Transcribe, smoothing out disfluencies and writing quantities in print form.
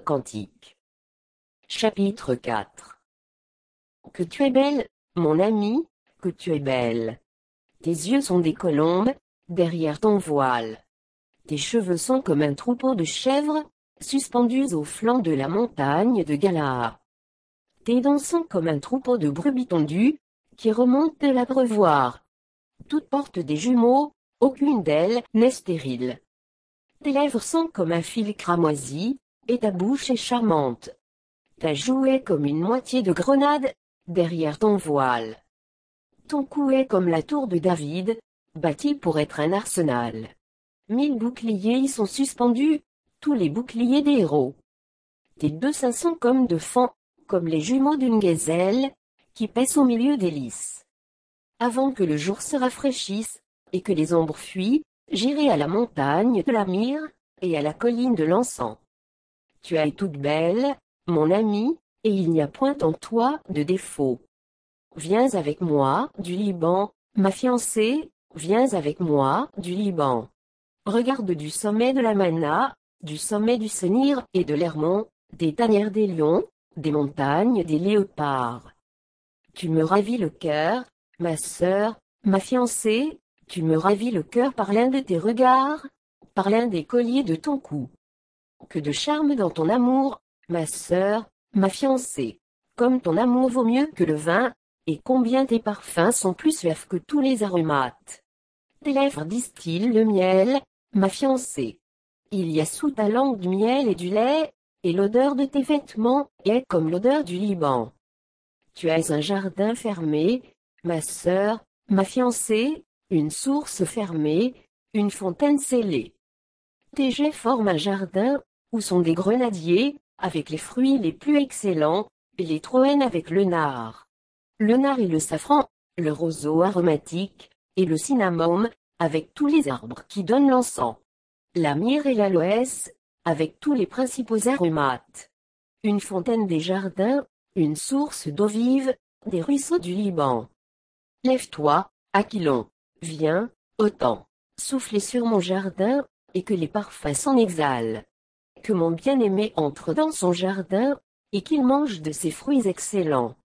Cantique. Chapitre 4. Que tu es belle, mon ami, que tu es belle. Tes yeux sont des colombes, derrière ton voile. Tes cheveux sont comme un troupeau de chèvres, suspendus au flanc de la montagne de Galaad. Tes dents sont comme un troupeau de brebis tondues, qui remontent de l'abreuvoir. Toutes portent des jumeaux, aucune d'elles n'est stérile. Tes lèvres sont comme un fil cramoisi, et ta bouche est charmante. Ta joue est comme une moitié de grenade, derrière ton voile. Ton cou est comme la tour de David, bâtie pour être un arsenal. 1000 boucliers y sont suspendus, tous les boucliers des héros. Tes deux seins sont comme deux fans, comme les jumeaux d'une gazelle, qui paissent au milieu des lys. Avant que le jour se rafraîchisse, et que les ombres fuient, j'irai à la montagne de la myrrhe, et à la colline de l'encens. Tu es toute belle, mon ami, et il n'y a point en toi de défaut. Viens avec moi, du Liban, ma fiancée, viens avec moi, du Liban. Regarde du sommet de la Mana, du sommet du Senir et de l'Hermon, des tanières des lions, des montagnes des léopards. Tu me ravis le cœur, ma sœur, ma fiancée, tu me ravis le cœur par l'un de tes regards, par l'un des colliers de ton cou. Que de charme dans ton amour, ma sœur, ma fiancée. Comme ton amour vaut mieux que le vin, et combien tes parfums sont plus suaves que tous les aromates. Tes lèvres distillent le miel, ma fiancée. Il y a sous ta langue du miel et du lait, et l'odeur de tes vêtements est comme l'odeur du Liban. Tu es un jardin fermé, ma sœur, ma fiancée, une source fermée, une fontaine scellée. Tes jets forment un jardin, où sont des grenadiers, avec les fruits les plus excellents, et les troènes avec le nard. Le nard et le safran, le roseau aromatique, et le cinnamome, avec tous les arbres qui donnent l'encens. La myrrhe et l'aloès, avec tous les principaux aromates. Une fontaine des jardins, une source d'eau vive, des ruisseaux du Liban. Lève-toi, Aquilon, viens, autant, souffler sur mon jardin, et que les parfums s'en exhalent. Que mon bien-aimé entre dans son jardin, et qu'il mange de ses fruits excellents.